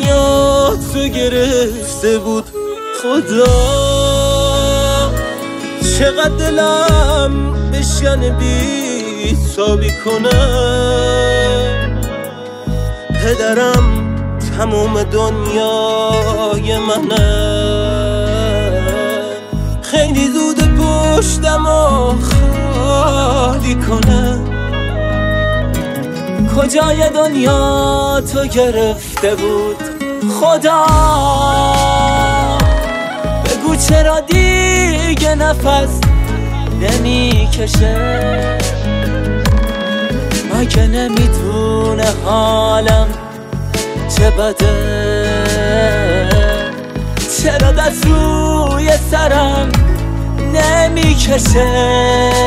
دنیا تو گرفته بود. خدا چقدر دلم بشکنه بی تابی کنه. پدرم تموم دنیای منه، خیلی زود پشتم و خالی کنه. کجای دنیا تو گرفته بود خدا؟ بگو چرا دیگه نفس نمی کشه؟ مگه نمیدونه حالم چه بده؟ چرا دست روی سرم نمی کشه؟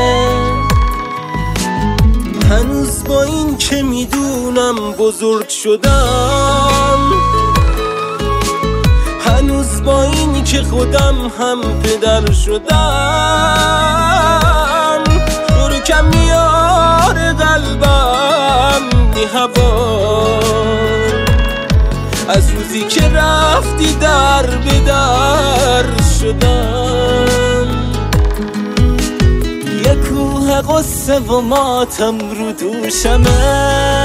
هنوز با این که میدونم بزرگ شدم، هنوز با این که خودم هم پدر شدم، رو کم میاره قلبم بی هوا. از روزی که رفتی در به در شدم، یه کوه قصه و ماتم رو دوشمه.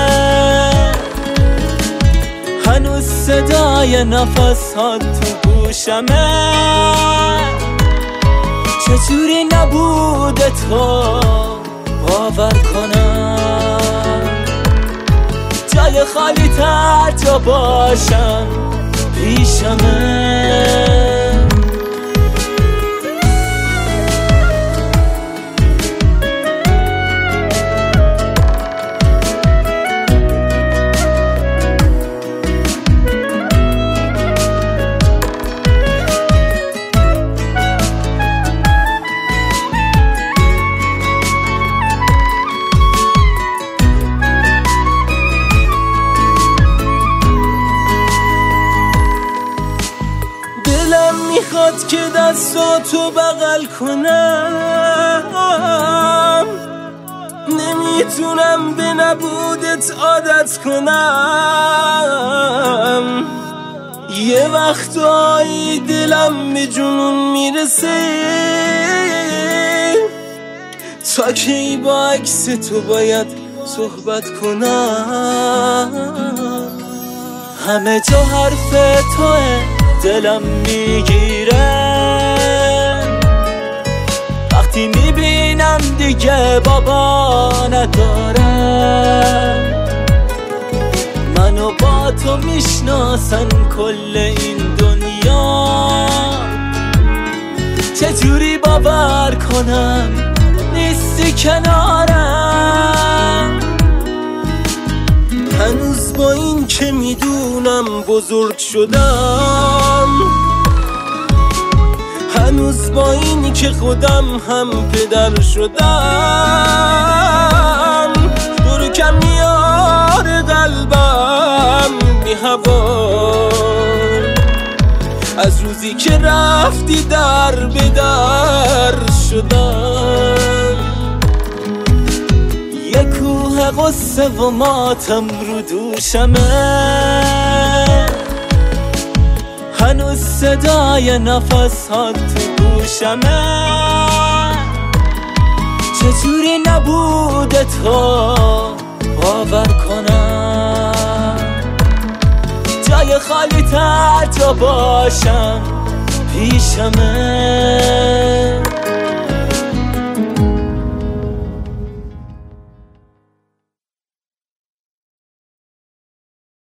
هنوز صدای نفس ها تو گوشمه. چجوری نبوده تو باور کنم؟ جای خالی تر جا باشم پیشمه. میخواد که دستاتو بغل کنم، نمیتونم به نبودت عادت کنم. یه وقتایی دلم به جنون میرسه، تا کی با عکس تو باید صحبت کنم. همه جا حرف توه دلم میگیره، وقتی میبینم دیگه بابا ندارم. منو با تو میشناسن کل این دنیا، چجوری باور کنم نیستی کنارم؟ هنوز با این که میدونم بزرگ شدم، هنوز با این که خودم هم پدر شدم، برو کم میاره قلبم بی هوا. از روزی که رفتی در به در شدم، یه کوه قصه و ماتم رو دوشمه. هنوز صدای نفس ها تو گوشمه. چجوری نبوده تو باور کنم؟ جای خالی تر جا باشم پیشمه.